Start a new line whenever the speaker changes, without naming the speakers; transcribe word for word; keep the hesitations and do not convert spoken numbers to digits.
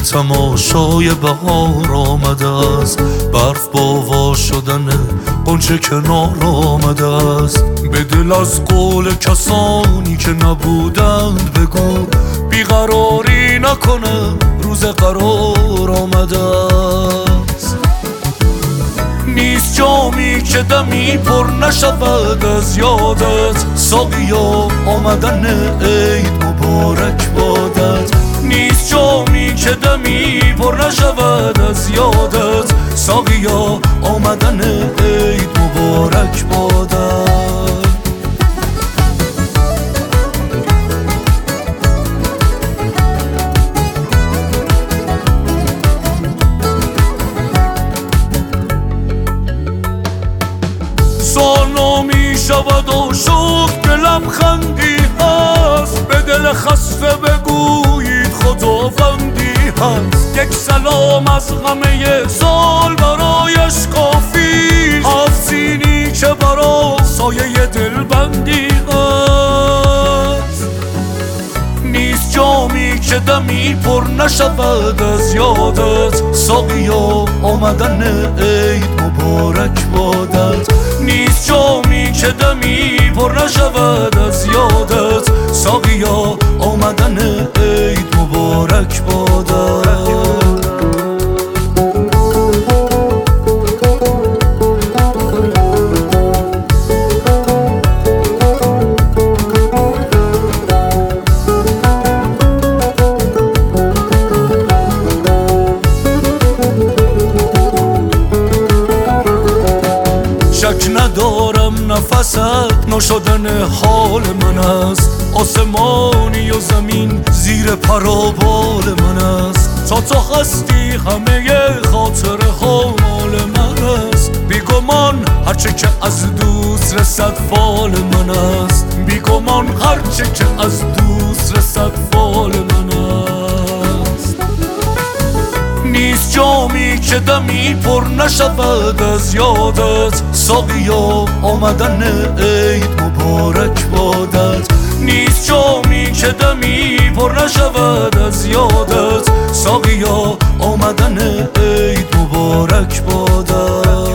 تماشای بهار آمده است، برف باوا شدن غنچه کنار آمده است. به دل از قول کسانی که نبودند بگو، بیقراری نکنه روز قرار آمده است. نیست جامی که دمی پر نشود از یادت، ساقیا آمدن عید مبارک بادت. نیست جامی که دمی پر نشود از یادت، ساقیا آمدن عید مبارک بادت. سال می شود و شد که لبخندی هست، به دل خسته بگویید خداوندی هست. یک سلام از همه سال برایش کافی، هفت سینی که برا سایه دلبندی هست. نیست جامی که دمی پر نشود از یادت، ساقیا آمدن عید مبارک بادت. نیست جامی که دمی پر نشود از یادت، ساقیا آمدن عید مبارک بادت. شک ندارم نفست نشدن حال من است، آسمانی و زمین زیر پرابال من است. تا تو هستی همه خاطر ها مال من است، بیگمان هرچه که از دوست رسد فال من است. بیگمان هرچه که از دوست رسد فال من است. نیست جامی که دمی پر نشود از یادت، ساقیا آمدن عید مبارک بادت. نیست جامی که دمی پر نشود از یادت، ساقیا آمدن عید مبارک بادت.